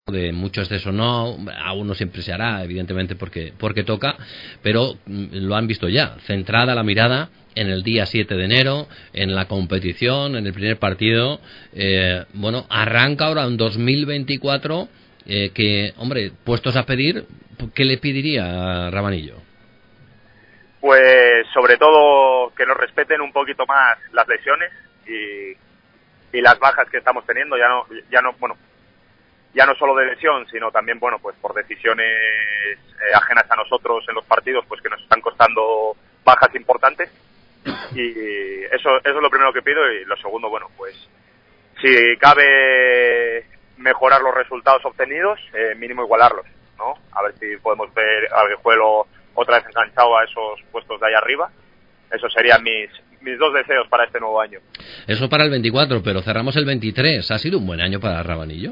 de mucho exceso no, a uno siempre se hará, evidentemente porque toca, pero lo han visto ya, centrada la mirada en el día 7 de enero, en la competición, en el primer partido. Bueno, arranca ahora un 2024 que, hombre, puestos a pedir, ¿qué le pediría a Rabanillo? Pues sobre todo que nos respeten un poquito más las lesiones y las bajas que estamos teniendo, ya no solo de lesión, sino también, bueno, pues por decisiones ajenas a nosotros en los partidos, pues que nos están costando bajas importantes. Y eso es lo primero que pido. Y lo segundo, bueno, pues si cabe mejorar los resultados obtenidos, mínimo igualarlos, ¿no? A ver si podemos ver al Guijuelo otra vez enganchado a esos puestos de ahí arriba. Esos serían mis dos deseos para este nuevo año. Eso para el 24, pero cerramos el 23. ¿Ha sido un buen año para Rabanillo?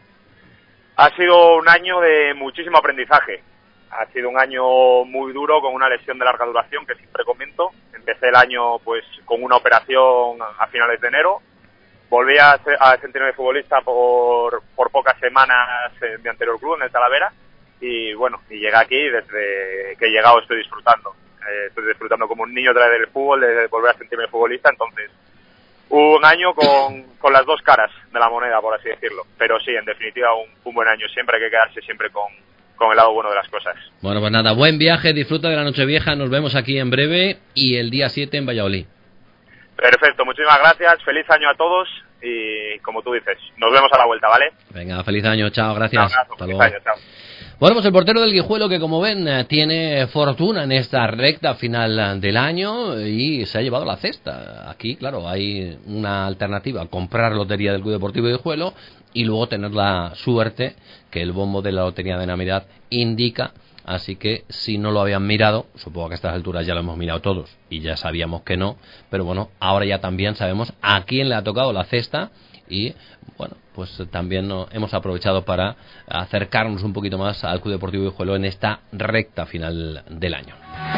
Ha sido un año de muchísimo aprendizaje. Ha sido un año muy duro, con una lesión de larga duración que siempre comento. Empecé el año pues con una operación a finales de enero. Volví a sentirme futbolista por pocas semanas en mi anterior club, en el Talavera. Y bueno, y llegué aquí, desde que he llegado estoy disfrutando. Estoy disfrutando como un niño otra vez del fútbol, de volver a sentirme futbolista. Entonces, un año con las dos caras de la moneda, por así decirlo. Pero sí, en definitiva, un buen año. Siempre hay que quedarse siempre con el lado bueno de las cosas. Bueno, pues nada, buen viaje, disfruta de la Nochevieja, nos vemos aquí en breve y el día 7 en Valladolid. Perfecto, muchísimas gracias, feliz año a todos y como tú dices, nos vemos a la vuelta, ¿vale? Venga, feliz año, chao, gracias. Abrazo, hasta feliz luego. año, chao. Bueno, pues el portero del Guijuelo, que como ven tiene fortuna en esta recta final del año y se ha llevado la cesta. Aquí, claro, hay una alternativa: comprar lotería del Club Deportivo Guijuelo y luego tener la suerte que el bombo de la Lotería de Navidad indica. Así que si no lo habían mirado, supongo que a estas alturas ya lo hemos mirado todos y ya sabíamos que no, pero bueno, ahora ya también sabemos a quién le ha tocado la cesta. Y bueno, pues también hemos aprovechado para acercarnos un poquito más al Club Deportivo Guijuelo en esta recta final del año.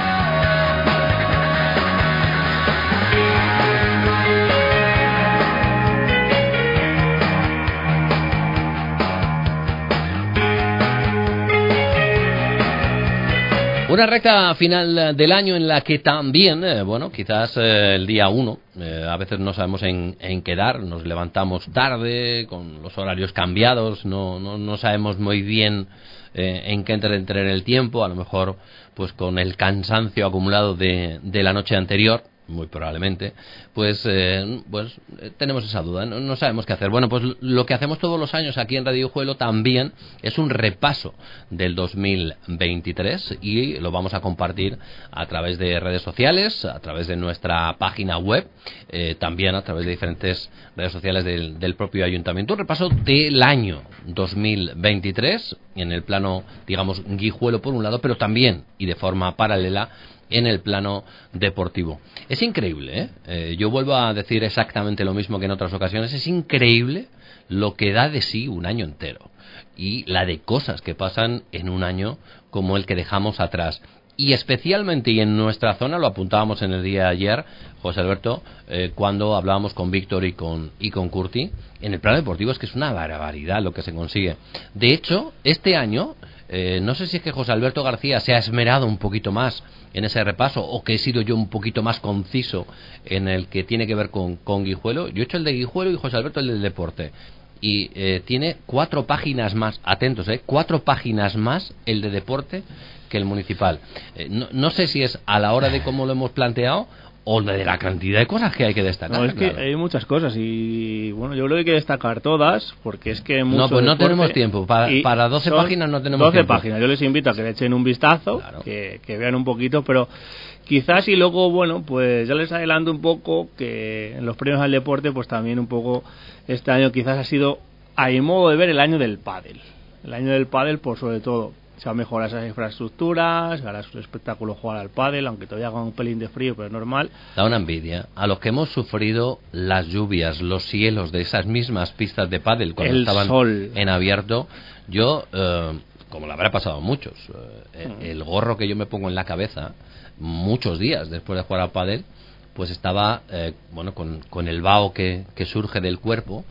Una recta final del año en la que también, bueno, quizás el día 1, a veces no sabemos en qué dar, nos levantamos tarde, con los horarios cambiados, no sabemos muy bien en qué entretener el tiempo, a lo mejor pues con el cansancio acumulado de la noche anterior, muy probablemente, pues tenemos esa duda, no sabemos qué hacer. Bueno, pues lo que hacemos todos los años aquí en Radio Guijuelo también es un repaso del 2023 y lo vamos a compartir a través de redes sociales, a través de nuestra página web, también a través de diferentes redes sociales del propio ayuntamiento. Un repaso del año 2023 en el plano, digamos, Guijuelo por un lado, pero también y de forma paralela en el plano deportivo. Es increíble, yo vuelvo a decir exactamente lo mismo que en otras ocasiones, es increíble lo que da de sí un año entero y la de cosas que pasan en un año como el que dejamos atrás. Y especialmente, y en nuestra zona, lo apuntábamos en el día de ayer, José Alberto, cuando hablábamos con Víctor y con Curti, en el plano deportivo es que es una barbaridad lo que se consigue. De hecho, este año, no sé si es que José Alberto García se ha esmerado un poquito más en ese repaso o que he sido yo un poquito más conciso en el que tiene que ver con Guijuelo. Yo he hecho el de Guijuelo y José Alberto el del deporte. Y tiene 4 páginas más, atentos, 4 páginas más el de deporte que el municipal. No sé si es a la hora de cómo lo hemos planteado o de la cantidad de cosas que hay que destacar. No, es que hay muchas cosas y bueno, yo creo que hay que destacar todas porque es que mucho no, pues no deporte, tenemos tiempo. Para 12 páginas no tenemos 12 tiempo. páginas, yo les invito a que le echen un vistazo, claro, que vean un poquito, pero quizás y luego, bueno, pues ya les adelanto un poco que en los premios al deporte, pues también un poco este año quizás ha sido, a mi modo de ver, el año del pádel. El año del pádel, por sobre todo, se han mejorado esas infraestructuras, ahora es un espectáculo jugar al pádel, aunque todavía con un pelín de frío, pero es normal. Da una envidia a los que hemos sufrido las lluvias, los cielos de esas mismas pistas de pádel cuando estaban sol en abierto. Yo, como le habrá pasado a muchos, el gorro que yo me pongo en la cabeza muchos días después de jugar al pádel, pues estaba, bueno, con el vaho que surge del cuerpo,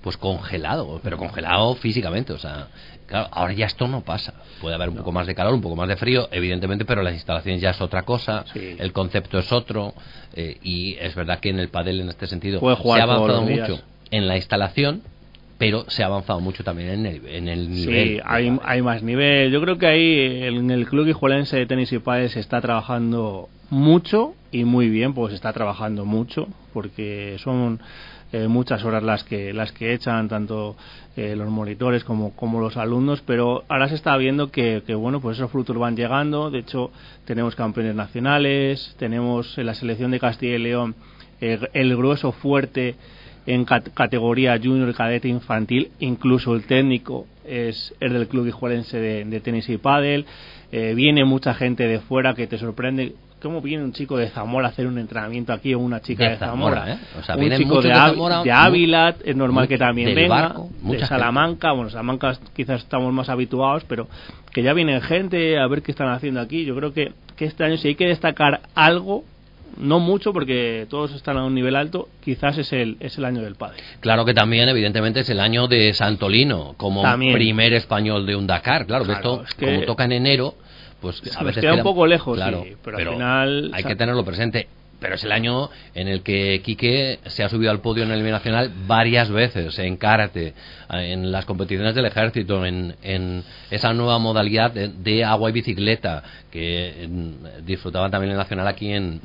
pues congelado, pero congelado físicamente, o sea, claro, ahora ya esto no pasa. Puede haber un poco más de calor, un poco más de frío, evidentemente, pero las instalaciones ya es otra cosa, el concepto es otro, y es verdad que en el pádel en este sentido se ha avanzado mucho en la instalación, pero se ha avanzado mucho también en el nivel. Sí, hay más nivel. Yo creo que ahí en el Club Guijuelense de Tenis y Pádel se está trabajando mucho y muy bien, pues se está trabajando mucho, porque son muchas horas las que echan tanto los monitores como los alumnos, pero ahora se está viendo que bueno, pues esos frutos van llegando. De hecho, tenemos campeones nacionales, tenemos en la selección de Castilla y León el grueso fuerte en categoría junior, cadete, infantil. Incluso el técnico es del Club Guijuelense de Tenis y Pádel. Viene mucha gente de fuera que te sorprende. ¿Cómo viene un chico de Zamora a hacer un entrenamiento aquí o una chica de Zamora? O sea, un chico de Zamora, de Ávila, es normal que también venga, Barco, de Salamanca. Bueno, Salamanca quizás estamos más habituados, pero que ya viene gente a ver qué están haciendo aquí. Yo creo que este año, si hay que destacar algo, no mucho porque todos están a un nivel alto, quizás es el año del pádel. Claro que también, evidentemente, es el año de Santolino como primer español de un Dakar. Claro, esto, es que como toca en enero, pues a veces queda un poco lejos, claro, sí, pero al final hay que tenerlo presente. Pero es el año en el que Quique se ha subido al podio en el nivel nacional varias veces, en karate, en las competiciones del ejército, en esa nueva modalidad de agua y bicicleta que disfrutaban también el nacional aquí en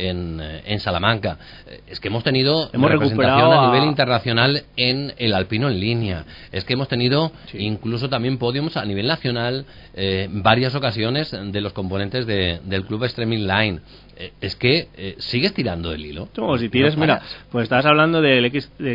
Salamanca. Es que hemos tenido representación a nivel internacional en el alpino en línea. Es que hemos tenido incluso también podiums a nivel nacional en varias ocasiones de los componentes del club Extreme Inline. Es que sigues tirando el hilo. No, si tienes, mira, pues estabas hablando del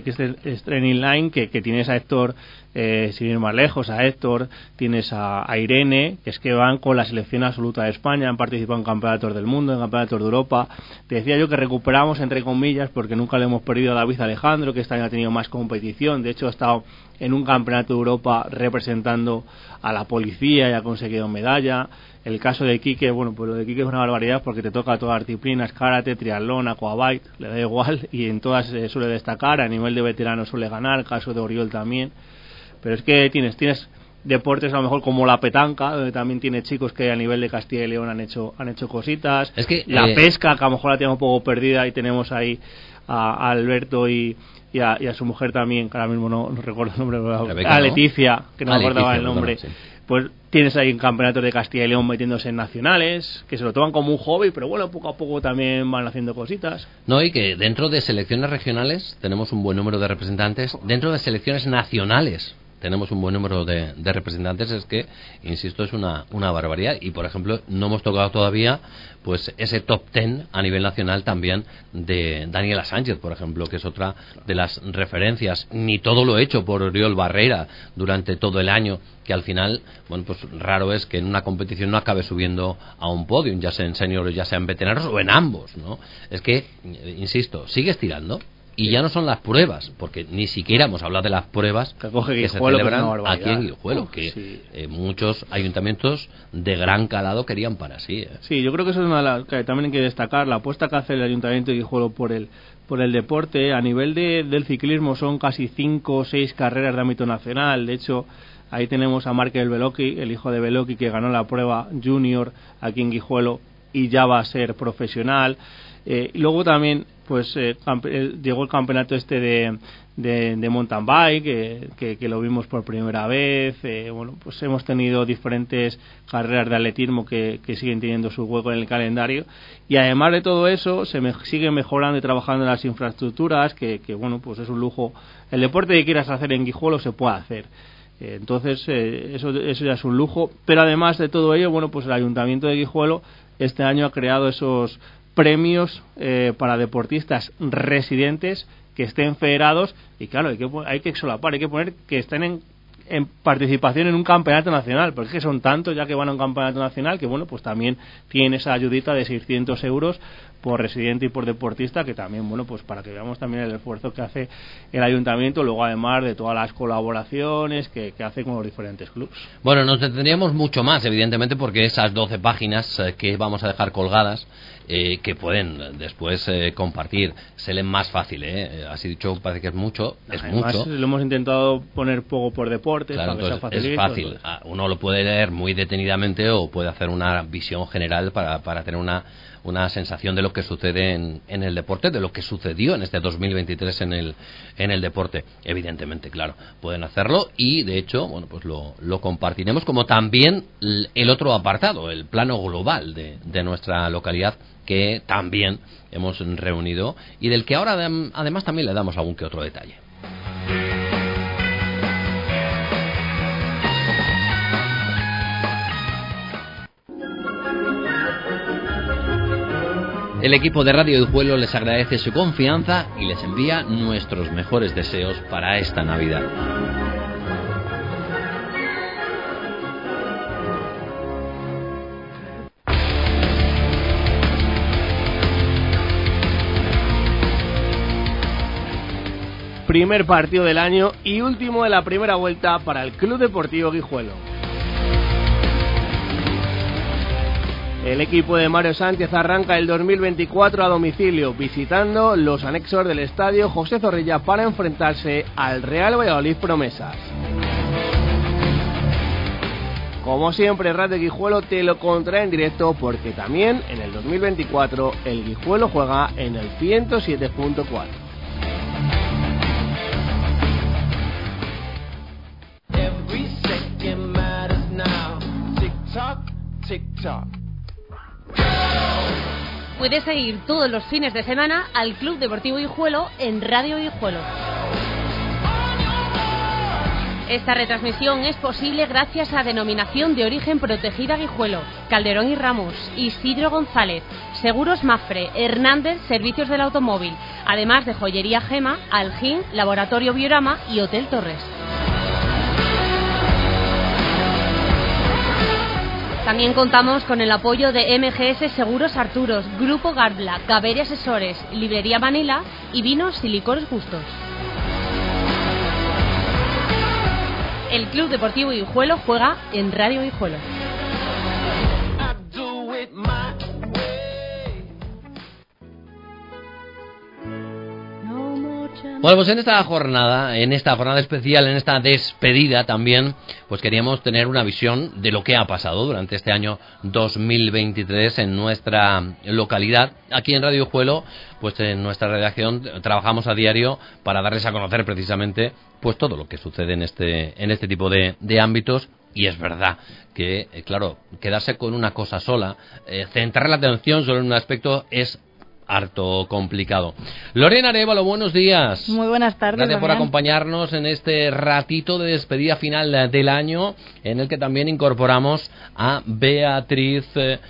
Extreme Inline que tienes a Héctor, sin ir más lejos, a Héctor, tienes a Irene, que es que van con la selección absoluta de España, han participado en campeonatos del mundo, en campeonatos de Europa. Te decía yo que recuperamos, entre comillas, porque nunca le hemos perdido a David Alejandro, que este año ha tenido más competición. De hecho, ha estado en un campeonato de Europa representando a la policía y ha conseguido medalla. El caso de Quique, bueno, pues lo de Quique es una barbaridad porque te toca todas las disciplinas, karate, triatlón, aquabike, le da igual, y en todas suele destacar. A nivel de veterano suele ganar, el caso de Oriol también. Pero es que tienes deportes a lo mejor como la petanca, donde también tiene chicos que a nivel de Castilla y León han hecho cositas. Es que la pesca, que a lo mejor la tenemos un poco perdida, y tenemos ahí a Alberto y a su mujer también, que ahora mismo no recuerdo el nombre, Rebeca, a Leticia, que no me acordaba el nombre. Sí. Pues tienes ahí en campeonatos de Castilla y León metiéndose en nacionales, que se lo toman como un hobby, pero bueno, poco a poco también van haciendo cositas. No, y que dentro de selecciones regionales tenemos un buen número de representantes, dentro de selecciones nacionales tenemos un buen número de representantes. Es que, insisto, es una barbaridad. Y, por ejemplo, no hemos tocado todavía pues ese top 10 a nivel nacional también de Daniela Sánchez, por ejemplo, que es otra de las referencias. Ni todo lo hecho por Oriol Barrera durante todo el año, que al final, bueno, pues raro es que en una competición no acabe subiendo a un podium, ya sea en senior, ya sea en veteranos o en ambos, ¿no? Es que, insisto, sigues tirando. Y ya no son las pruebas, porque ni siquiera hemos hablado de las pruebas que se celebran aquí en Guijuelo, que muchos ayuntamientos de gran calado querían para sí. Sí, yo creo que eso es una de las que también hay que destacar, la apuesta que hace el ayuntamiento de Guijuelo por el deporte. A nivel del ciclismo son casi 5 o 6 carreras de ámbito nacional. De hecho, ahí tenemos a Markel Beloki, el hijo de Beloki, que ganó la prueba junior aquí en Guijuelo y ya va a ser profesional. Y luego también pues llegó el campeonato de mountain bike, que lo vimos por primera vez. Bueno, pues hemos tenido diferentes carreras de atletismo que siguen teniendo su hueco en el calendario, y además de todo eso sigue mejorando y trabajando en las infraestructuras, que bueno, pues es un lujo. El deporte que quieras hacer en Guijuelo se puede hacer. Entonces eso ya es un lujo. Pero además de todo ello, bueno, pues el Ayuntamiento de Guijuelo este año ha creado esos premios para deportistas residentes que estén federados, y claro, hay que solapar, hay que poner que estén en participación en un campeonato nacional, porque es que son tantos ya que van a un campeonato nacional que bueno, pues también tienen esa ayudita de 600 euros por residente y por deportista, que también, bueno, pues para que veamos también el esfuerzo que hace el ayuntamiento, luego además de todas las colaboraciones que hace con los diferentes clubes. Bueno, nos detendríamos mucho más, evidentemente, porque esas 12 páginas que vamos a dejar colgadas, que pueden después compartir, se leen más fácil, así dicho, parece que es mucho, es además, mucho. Lo hemos intentado poner poco por deportes, claro, para que sea es fácil, uno lo puede leer muy detenidamente o puede hacer una visión general para tener una sensación de lo que sucede en el deporte, de lo que sucedió en este 2023 en el deporte. Evidentemente, claro, pueden hacerlo y de hecho, bueno, pues lo compartiremos, como también el otro apartado, el plano global de nuestra localidad, que también hemos reunido y del que ahora además también le damos algún que otro detalle. El equipo de Radio Guijuelo les agradece su confianza y les envía nuestros mejores deseos para esta Navidad. Primer partido del año y último de la primera vuelta para el Club Deportivo Guijuelo. El equipo de Mario Sánchez arranca el 2024 a domicilio, visitando los anexos del estadio José Zorrilla para enfrentarse al Real Valladolid Promesas. Como siempre, Radio Guijuelo te lo contrae en directo, porque también en el 2024 el Guijuelo juega en el 107.4. Puedes seguir todos los fines de semana al Club Deportivo Guijuelo en Radio Guijuelo. Esta retransmisión es posible gracias a Denominación de Origen Protegida Guijuelo, Calderón y Ramos, Isidro González, Seguros Mafre, Hernández Servicios del Automóvil, además de Joyería Gema, Algín, Laboratorio Biorama y Hotel Torres. También contamos con el apoyo de MGS Seguros Arturos, Grupo Garbla, Gaberi Asesores, Librería Manila y Vinos y Licores Gustos. El Club Deportivo Guijuelo juega en Radio Guijuelo. Bueno, pues en esta jornada especial, en esta despedida también, pues queríamos tener una visión de lo que ha pasado durante este año 2023 en nuestra localidad. Aquí en Radio Guijuelo, pues en nuestra redacción trabajamos a diario para darles a conocer precisamente pues todo lo que sucede en este tipo de ámbitos. Y es verdad que, claro, quedarse con una cosa sola, centrar la atención solo en un aspecto es harto complicado. Lorena Arévalo, buenos días. Muy buenas tardes. Gracias por acompañarnos en este ratito de despedida final del año, en el que también incorporamos a Beatriz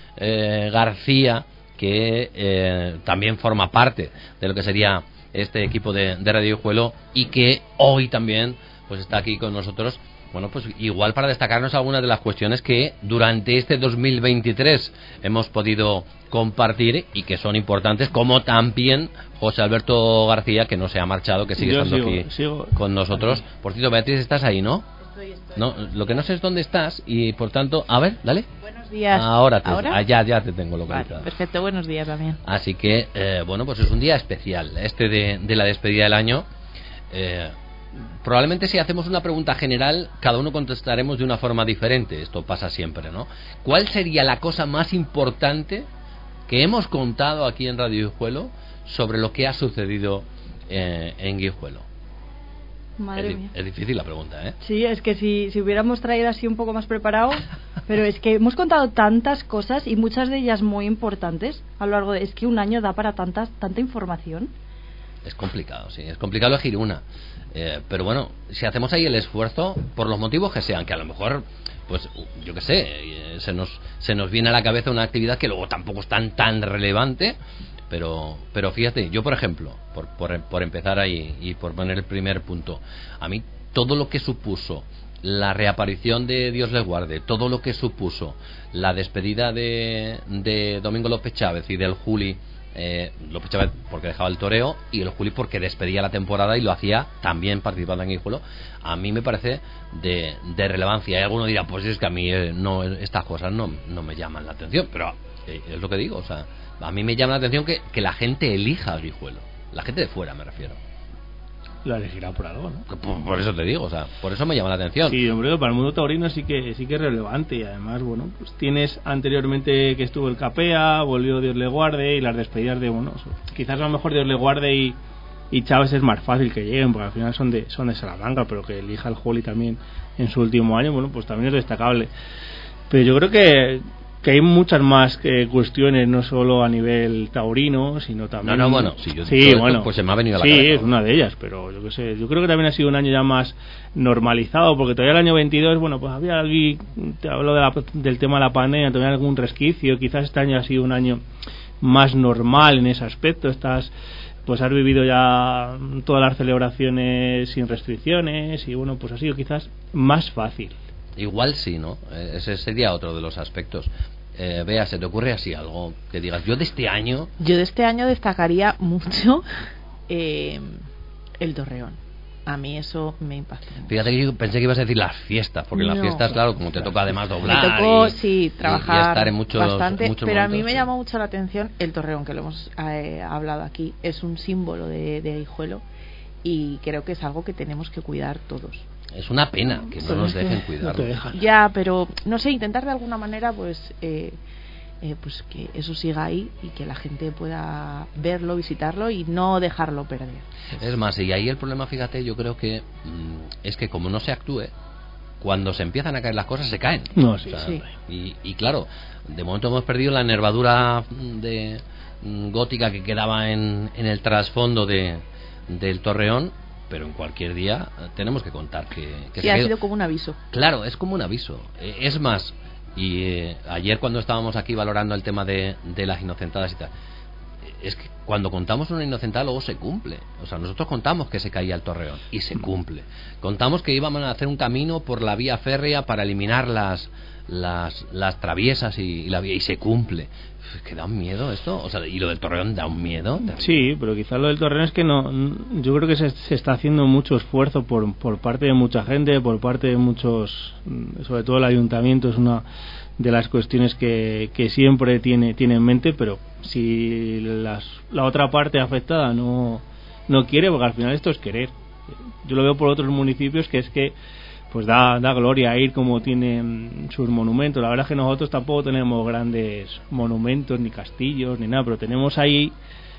García, que también forma parte de lo que sería este equipo de Radio Guijuelo y que hoy también pues está aquí con nosotros. Bueno, pues igual para destacarnos algunas de las cuestiones que durante este 2023 hemos podido compartir y que son importantes, como también José Alberto García, que no se ha marchado, que sigue estando aquí con nosotros. Por cierto, Beatriz, estás ahí, ¿no? Estoy. No, lo que no sé es dónde estás y por tanto, a ver, dale. Buenos días. ¿Ahora? Ya te tengo localizado. Vale, perfecto, buenos días también. Así que, bueno, pues es un día especial, este de la despedida del año. Probablemente si hacemos una pregunta general, cada uno contestaremos de una forma diferente. Esto pasa siempre, ¿no? ¿Cuál sería la cosa más importante que hemos contado aquí en Radio Guijuelo sobre lo que ha sucedido en Guijuelo? Madre mía. Es difícil la pregunta, ¿eh? Sí, es que si hubiéramos traído así un poco más preparado, pero es que hemos contado tantas cosas y muchas de ellas muy importantes a lo largo de... Es que un año da para tanta información. Es complicado, sí, es complicado elegir una. Pero bueno, si hacemos ahí el esfuerzo, por los motivos que sean, que a lo mejor, pues yo qué sé, se nos viene a la cabeza una actividad que luego tampoco es tan relevante, pero fíjate, yo por ejemplo, por empezar ahí y por poner el primer punto, a mí todo lo que supuso la reaparición de Dios les guarde, todo lo que supuso la despedida de Domingo López Chávez y del Juli, López Chávez porque dejaba el toreo y el Juli porque despedía la temporada y lo hacía también participando en Guijuelo, a mí me parece de relevancia. Y alguno dirá, pues es que a mí no, estas cosas no me llaman la atención, pero es lo que digo, o sea, a mí me llama la atención que la gente elija a Guijuelo, la gente de fuera me refiero. Lo elegirá por algo, ¿no? Por eso te digo, o sea, por eso me llama la atención. Sí, hombre, para el mundo taurino sí que es relevante, y además, bueno, pues tienes anteriormente que estuvo el Capea, volvió Dios le guarde, y las despedidas de, bueno, quizás a lo mejor Dios le guarde y Chávez es más fácil que lleguen, porque al final son de Salamanca, pero que elija el Juli también en su último año, bueno, pues también es destacable. Pero yo creo que hay muchas más cuestiones, no solo a nivel taurino, sino también... No, bueno, bueno, pues se me ha venido a la cabeza. Sí, es una de ellas, pero yo qué sé, yo creo que también ha sido un año ya más normalizado, porque todavía el año 22, bueno, pues había alguien, te hablo del tema de la pandemia, todavía algún resquicio, quizás este año ha sido un año más normal en ese aspecto, pues has vivido ya todas las celebraciones sin restricciones, y bueno, pues ha sido quizás más fácil. Igual sí, ¿no? Ese sería otro de los aspectos. Bea, ¿se te ocurre así algo que digas? Yo de este año destacaría mucho el Torreón. A mí eso me impactó. Fíjate que yo pensé que ibas a decir las fiestas, porque en las fiestas, claro, como te toca además doblar, me tocó, sí, trabajar y estar en muchos bastante, pero momentos, a mí me llamó mucho la atención el Torreón, que lo hemos hablado aquí. Es un símbolo de Guijuelo, y creo que es algo que tenemos que cuidar todos. Es una pena que no nos dejen cuidarlo. Ya, pero no sé, intentar de alguna manera pues que eso siga ahí y que la gente pueda verlo, visitarlo y no dejarlo perder. Es más, y ahí el problema, fíjate, yo creo que es que como no se actúe, cuando se empiezan a caer las cosas se caen. No, sí. O sea, y claro, de momento hemos perdido la nervadura de gótica que quedaba en el trasfondo del Torreón, pero en cualquier día tenemos que contar que sí, ha sido como un aviso. Claro, es como un aviso. Es más, y ayer cuando estábamos aquí valorando el tema de las inocentadas y tal, es que cuando contamos una inocentada luego se cumple. O sea, nosotros contamos que se caía el Torreón y se cumple. Contamos que íbamos a hacer un camino por la vía férrea para eliminar las traviesas y la vía, y se cumple. Que da un miedo esto, o sea, y lo del Torreón da un miedo. Sí, pero quizás lo del Torreón es que no, yo creo que se está haciendo mucho esfuerzo por parte de mucha gente, por parte de muchos, sobre todo el ayuntamiento es una de las cuestiones que siempre tiene en mente, pero si la otra parte afectada no quiere, porque al final esto es querer. Yo lo veo por otros municipios que es que pues da gloria ir como tienen sus monumentos. La verdad es que nosotros tampoco tenemos grandes monumentos ni castillos ni nada, pero tenemos ahí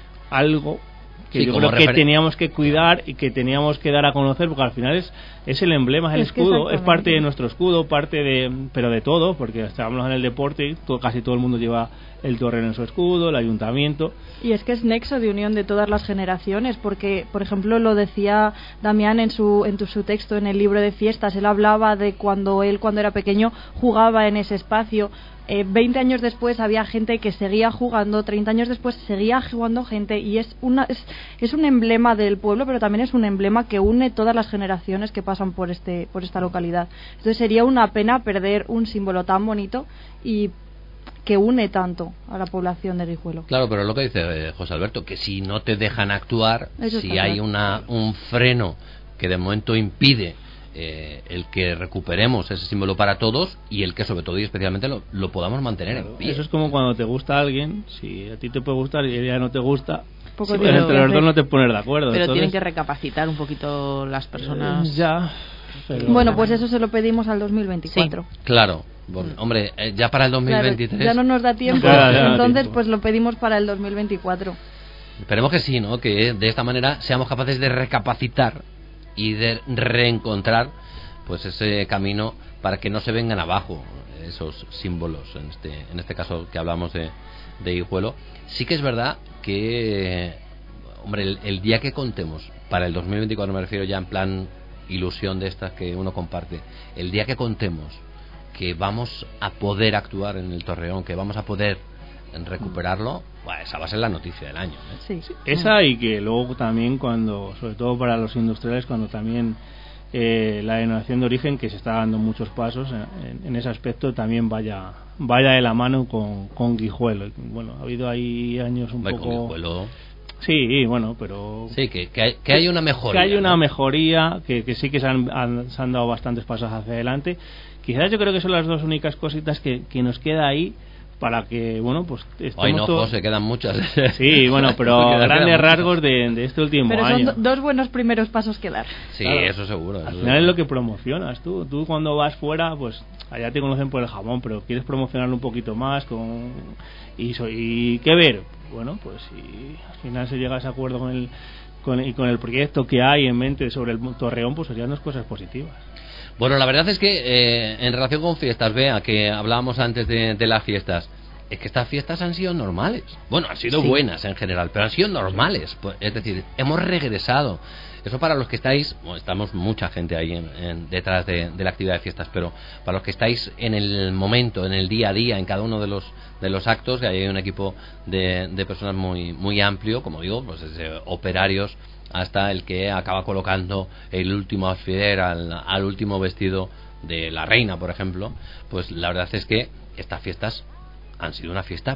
algo que yo creo que teníamos que cuidar y que teníamos que dar a conocer, porque al final es el emblema, es el escudo, es parte de nuestro escudo, pero de todo, porque estábamos en el deporte, casi todo el mundo lleva el Torreón en su escudo, el ayuntamiento. Y es que es nexo de unión de todas las generaciones, porque, por ejemplo, lo decía Damián en su texto en el libro de fiestas, él hablaba de cuando era pequeño jugaba en ese espacio. 20 años después había gente que seguía jugando, 30 años después seguía jugando gente, y es un emblema del pueblo, pero también es un emblema que une todas las generaciones que pasan por esta localidad. Entonces sería una pena perder un símbolo tan bonito y que une tanto a la población de Guijuelo. Claro, pero lo que dice José Alberto, que si no te dejan actuar, si hay un freno que de momento impide el que recuperemos ese símbolo para todos, y el que sobre todo y especialmente lo podamos mantener en pie. Eso es como cuando te gusta alguien, si a ti te puede gustar y a ella no te gusta, pero entre los dos no te pones de acuerdo. Pero tienen que recapacitar un poquito las personas. Ya. Bueno, pues eso se lo pedimos al 2024. Sí. Claro. Bueno, hombre, ya para el 2023... Claro, ya no nos da tiempo, entonces pues lo pedimos para el 2024. Esperemos que sí, ¿no? Que de esta manera seamos capaces de recapacitar y de reencontrar pues ese camino para que no se vengan abajo esos símbolos, en este caso que hablamos de Guijuelo. Sí que es verdad que, hombre, el día que contemos para el 2024, me refiero ya en plan ilusión de estas que uno comparte, el día que contemos que vamos a poder actuar en el Torreón, que vamos a poder recuperarlo, bueno, esa va a ser la noticia del año, ¿eh? Sí. Esa, y que luego también cuando, sobre todo para los industriales, cuando también la denominación de origen, que se está dando muchos pasos en ese aspecto, también vaya de la mano con Guijuelo. Bueno, ha habido ahí años un poco... Con Guijuelo... Sí, bueno, pero... Sí, que hay una mejoría. Que hay una ¿no? mejoría, que sí que se han dado bastantes pasos hacia adelante. Quizás yo creo que son las dos únicas cositas que nos queda ahí para que, bueno, pues estemos... Ay, no, José, quedan muchas. Sí, bueno, pero grandes rasgos de este último año. Pero son dos buenos primeros pasos que dar. Sí, claro. eso seguro. Al final es lo que promocionas tú. Tú cuando vas fuera, pues allá te conocen por el jamón, pero quieres promocionarlo un poquito más y ¿qué ver? Bueno, pues si al final se llega a ese acuerdo con el proyecto que hay en mente sobre el Torreón, pues serían dos cosas positivas. Bueno, la verdad es que en relación con fiestas, Bea, que hablábamos antes de las fiestas, es que estas fiestas han sido normales. Bueno, han sido buenas en general, pero han sido normales. Pues, es decir, hemos regresado. Eso para los que estáis, bueno, estamos mucha gente ahí detrás de la actividad de fiestas, pero para los que estáis en el momento, en el día a día, en cada uno de los actos, que hay un equipo de personas muy, muy amplio, como digo, pues desde operarios hasta el que acaba colocando el último alfiler al último vestido de la reina, por ejemplo. Pues la verdad es que estas fiestas han sido una fiesta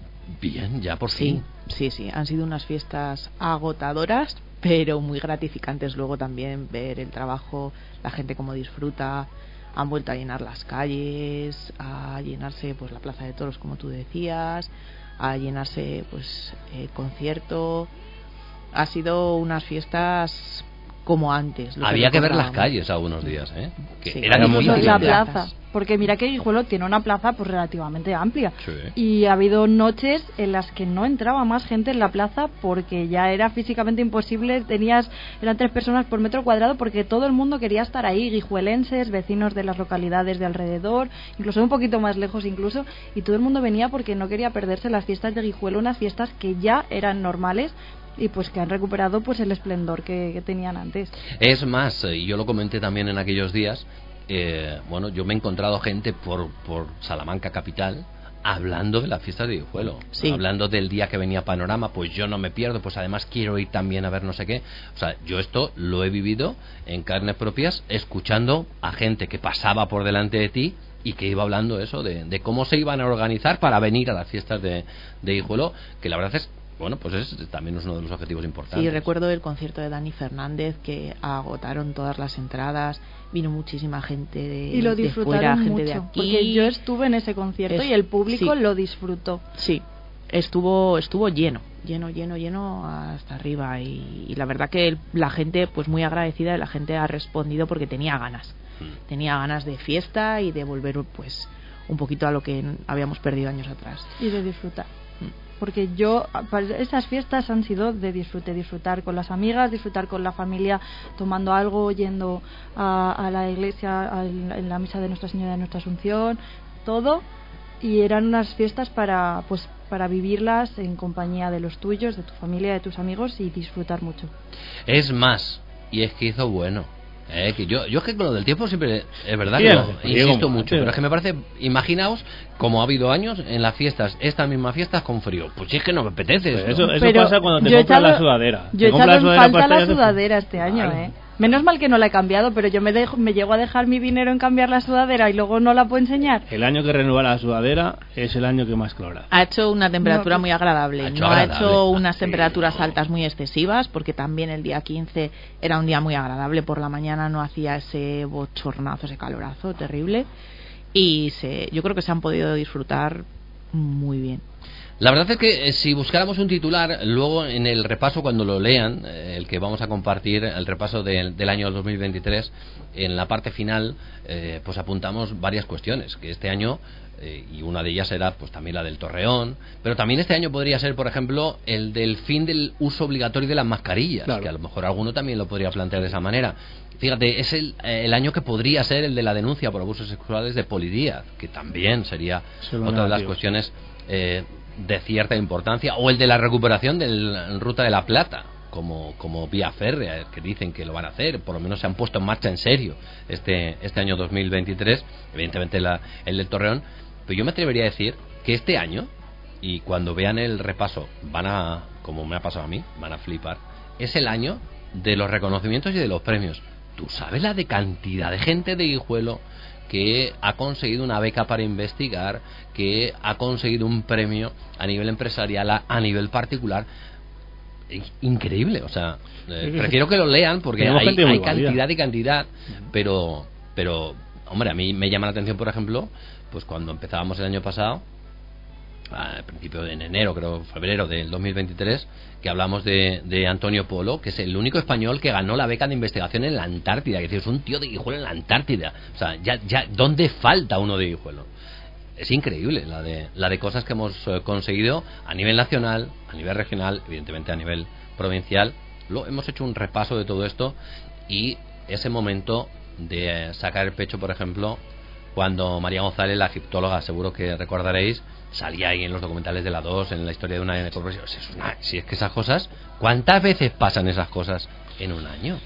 bien, ya por fin. Sí, han sido unas fiestas agotadoras, pero muy gratificantes luego también ver el trabajo, la gente cómo disfruta. Han vuelto a llenar las calles, a llenarse pues la Plaza de Toros, como tú decías, a llenarse pues el concierto. Ha sido unas fiestas como antes. Había que ver las calles algunos días, que sí, era difícil. La plaza, porque mira que Guijuelo tiene una plaza pues relativamente amplia, sí. Y ha habido noches en las que no entraba más gente en la plaza porque ya era físicamente imposible. Eran 3 personas por metro cuadrado porque todo el mundo quería estar ahí, guijuelenses, vecinos de las localidades de alrededor, incluso un poquito más lejos incluso, y todo el mundo venía porque no quería perderse las fiestas de Guijuelo, unas fiestas que ya eran normales y pues que han recuperado pues el esplendor que tenían antes. Es más, y yo lo comenté también en aquellos días, bueno, yo me he encontrado gente por Salamanca capital hablando de las fiestas de Guijuelo, hablando del día que venía Panorama, pues yo no me pierdo, pues además quiero ir también a ver no sé qué. O sea, yo esto lo he vivido en carnes propias, escuchando a gente que pasaba por delante de ti y que iba hablando eso de cómo se iban a organizar para venir a las fiestas de Guijuelo, que la verdad es, bueno, pues también es uno de los objetivos importantes. Sí, recuerdo el concierto de Dani Fernández, que agotaron todas las entradas, vino muchísima gente y lo de fuera, gente mucho, de aquí. porque yo estuve en ese concierto y el público lo disfrutó. Sí, estuvo lleno hasta arriba y la verdad que la gente pues muy agradecida, y la gente ha respondido porque tenía ganas de fiesta y de volver pues un poquito a lo que habíamos perdido años atrás. Y de disfrutar. Porque esas fiestas han sido de disfrutar con las amigas, disfrutar con la familia, tomando algo, yendo a la iglesia, en la misa de Nuestra Señora de Nuestra Asunción, todo, y eran unas fiestas para vivirlas en compañía de los tuyos, de tu familia, de tus amigos, y disfrutar mucho. Es más, y es que hizo bueno. Que yo es que con lo del tiempo siempre es verdad, que insisto mucho, pero es que me parece, imaginaos como ha habido años en las fiestas, estas mismas fiestas con frío, pues es que no me apetece. Pues eso pasa cuando te compras la sudadera. Yo he echado en falta la sudadera este año, Menos mal que no la he cambiado, pero yo me llego a dejar mi dinero en cambiar la sudadera y luego no la puedo enseñar. El año que renueva la sudadera es el año que más clora. Ha hecho una temperatura muy agradable. Ha hecho unas temperaturas altas muy excesivas, porque también el día 15 era un día muy agradable. Por la mañana no hacía ese bochornazo, ese calorazo terrible. Y yo creo que se han podido disfrutar muy bien. La verdad es que si buscáramos un titular, luego en el repaso, cuando lo lean, el que vamos a compartir, el repaso del año 2023, en la parte final, pues apuntamos varias cuestiones, que este año, y una de ellas era pues también la del Torreón, pero también este año podría ser, por ejemplo, el del fin del uso obligatorio de las mascarillas, claro, que a lo mejor alguno también lo podría plantear de esa manera. Fíjate, es el año que podría ser el de la denuncia por abusos sexuales de Poli Díaz, que también sería otra de las cuestiones de cierta importancia, o el de la recuperación de la Ruta de la Plata como vía férrea, que dicen que lo van a hacer, por lo menos se han puesto en marcha en serio este año 2023, evidentemente el del Torreón, pero yo me atrevería a decir que este año, y cuando vean el repaso como me ha pasado a mí, van a flipar, es el año de los reconocimientos y de los premios. ¿tú sabes la de cantidad de gente de Guijuelo que ha conseguido una beca para investigar, que ha conseguido un premio a nivel empresarial, a nivel particular? Increíble, o sea, prefiero que lo lean porque hay cantidad y cantidad, pero hombre, a mí me llama la atención, por ejemplo, pues cuando empezábamos el año pasado, a principio de enero, creo, febrero del 2023, que hablamos de Antonio Polo, que es el único español que ganó la beca de investigación en la Antártida, que es un tío de Guijuelo en la Antártida, o sea, ya ¿dónde falta uno de Guijuelo? Es increíble la de cosas que hemos conseguido a nivel nacional, a nivel regional, evidentemente a nivel provincial. Hemos hecho un repaso de todo esto, y ese momento de sacar el pecho, por ejemplo, cuando María González, la egiptóloga, seguro que recordaréis, salía ahí en los documentales de la 2, en la historia de una corporación. Si es que esas cosas, ¿cuántas veces pasan esas cosas en un año?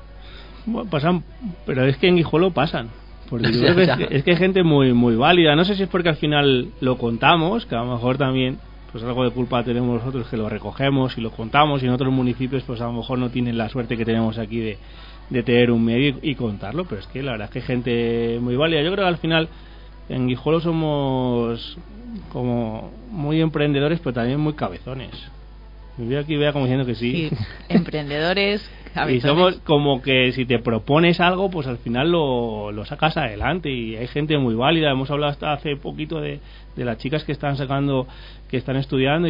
Bueno, pasan, pero es que en Guijuelo pasan. Porque yo creo que es que hay gente muy muy válida. No sé si es porque al final lo contamos, que a lo mejor también pues algo de culpa tenemos nosotros, que lo recogemos y lo contamos, y en otros municipios pues a lo mejor no tienen la suerte que tenemos aquí de tener un medio y contarlo, pero es que la verdad es que hay gente muy válida. Yo creo que al final en Guijuelo somos como muy emprendedores, pero también muy cabezones. Me veo aquí, vea como diciendo que sí. Emprendedores, cabezones. Y somos como que si te propones algo, pues al final lo sacas adelante, y hay gente muy válida. Hemos hablado hasta hace poquito de las chicas que están sacando, que están estudiando,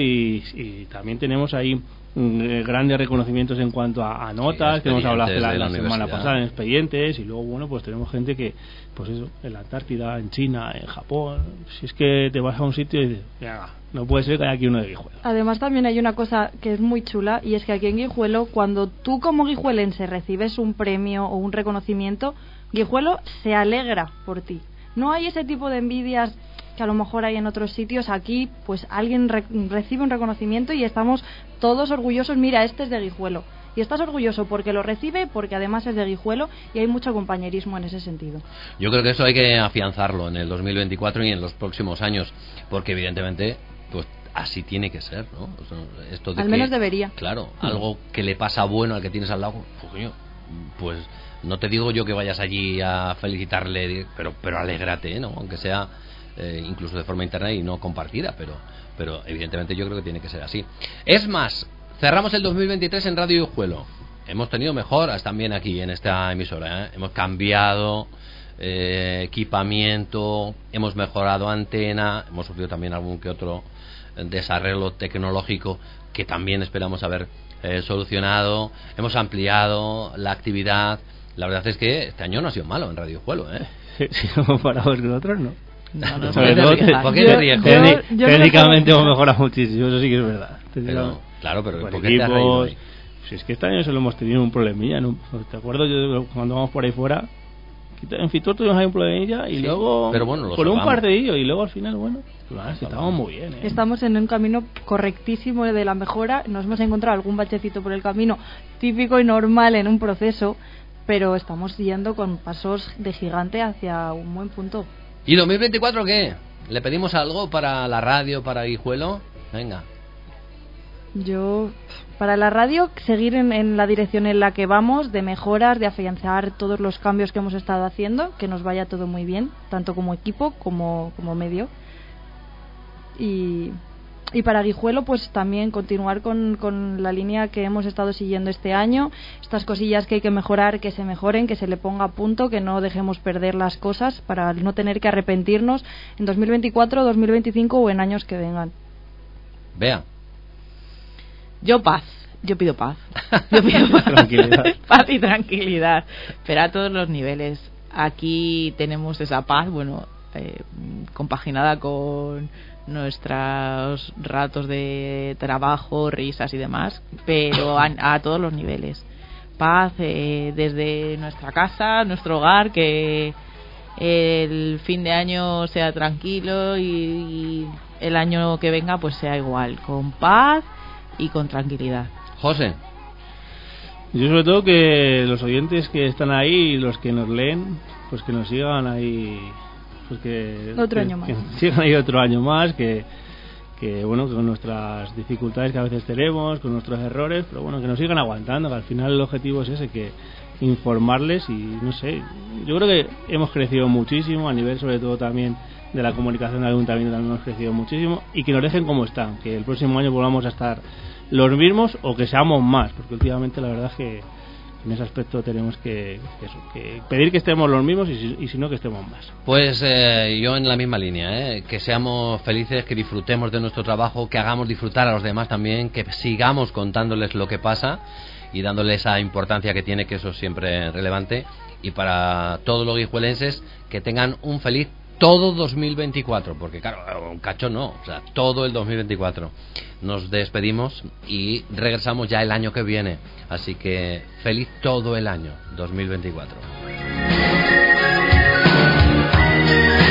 y también tenemos ahí grandes reconocimientos en cuanto a notas, sí, que hemos hablado la semana pasada en expedientes, y luego bueno, pues tenemos gente que, pues eso, en la Antártida, en China, en Japón. Si es que te vas a un sitio y dices, no puede ser que haya aquí uno de Guijuelo. Además también hay una cosa que es muy chula, y es que aquí en Guijuelo, cuando tú como guijuelense recibes un premio o un reconocimiento, Guijuelo se alegra por ti. No hay ese tipo de envidias que a lo mejor hay en otros sitios. Aquí pues alguien recibe un reconocimiento y estamos todos orgullosos. Mira, este es de Guijuelo, y estás orgulloso porque lo recibe, porque además es de Guijuelo, y hay mucho compañerismo en ese sentido. Yo creo que eso hay que afianzarlo en el 2024 y en los próximos años, porque evidentemente pues así tiene que ser, ¿no? O sea, esto de al menos debería. Claro, algo que le pasa bueno al que tienes al lado, pues no te digo yo que vayas allí a felicitarle, pero alégrate, ¿no? Aunque sea incluso de forma interna y no compartida, pero evidentemente yo creo que tiene que ser así. Es más, cerramos el 2023 en Radio Guijuelo. Hemos tenido mejoras también aquí en esta emisora, ¿eh? Hemos cambiado equipamiento, hemos mejorado antena, hemos sufrido también algún que otro desarrollo tecnológico que también esperamos haber solucionado. Hemos ampliado la actividad. La verdad es que este año no ha sido malo en Radio Guijuelo, ¿eh? Si comparados con otros, no. No, sobre todo, ¿por qué te ríes? Técnicamente hemos mejorado muchísimo, eso sí que es verdad. Claro, pero ¿por qué equipos, te has reído ahí? Si es que este año solo hemos tenido un problemilla, ¿no? ¿Te acuerdas? Yo cuando vamos por ahí fuera, en Fitur tuvimos ahí un problemilla, y sí, luego pero bueno, por un par de ellos, y luego al final, bueno, pues estamos muy bien, ¿eh? Estamos en un camino correctísimo de la mejora. Nos hemos encontrado algún bachecito por el camino, típico y normal en un proceso, pero estamos yendo con pasos de gigante hacia un buen punto. ¿Y 2024 qué? ¿Le pedimos algo para la radio, para Guijuelo? Venga. Yo, para la radio, seguir en la dirección en la que vamos, de mejoras, de afianzar todos los cambios que hemos estado haciendo, que nos vaya todo muy bien, tanto como equipo como medio. Y para Guijuelo, pues también continuar con la línea que hemos estado siguiendo este año. Estas cosillas que hay que mejorar, que se mejoren, que se le ponga a punto, que no dejemos perder las cosas para no tener que arrepentirnos en 2024, 2025 o en años que vengan. Vea. Yo pido paz. Yo pido paz. Tranquilidad. Paz y tranquilidad, pero a todos los niveles. Aquí tenemos esa paz, bueno, compaginada con nuestros ratos de trabajo, risas y demás, pero a todos los niveles. Paz desde nuestra casa, nuestro hogar, que el fin de año sea tranquilo y el año que venga pues sea igual, con paz y con tranquilidad. José. Yo sobre todo que los oyentes que están ahí y los que nos leen, pues que nos sigan ahí, pues que sigan ahí otro año más, que bueno, con nuestras dificultades que a veces tenemos, con nuestros errores, pero bueno, que nos sigan aguantando, que al final el objetivo es ese, que informarles y no sé, yo creo que hemos crecido muchísimo a nivel sobre todo también de la comunicación del ayuntamiento, también hemos crecido muchísimo, y que nos dejen como están, que el próximo año volvamos a estar los mismos o que seamos más, porque últimamente la verdad es que en ese aspecto tenemos que pedir que estemos los mismos y si no que estemos más. Pues yo en la misma línea, que seamos felices, que disfrutemos de nuestro trabajo, que hagamos disfrutar a los demás también, que sigamos contándoles lo que pasa y dándoles esa importancia que tiene, que eso es siempre relevante. Y para todos los guijuelenses, que tengan un feliz todo 2024, porque claro, un cacho no, o sea, todo el 2024. Nos despedimos y regresamos ya el año que viene, así que feliz todo el año 2024.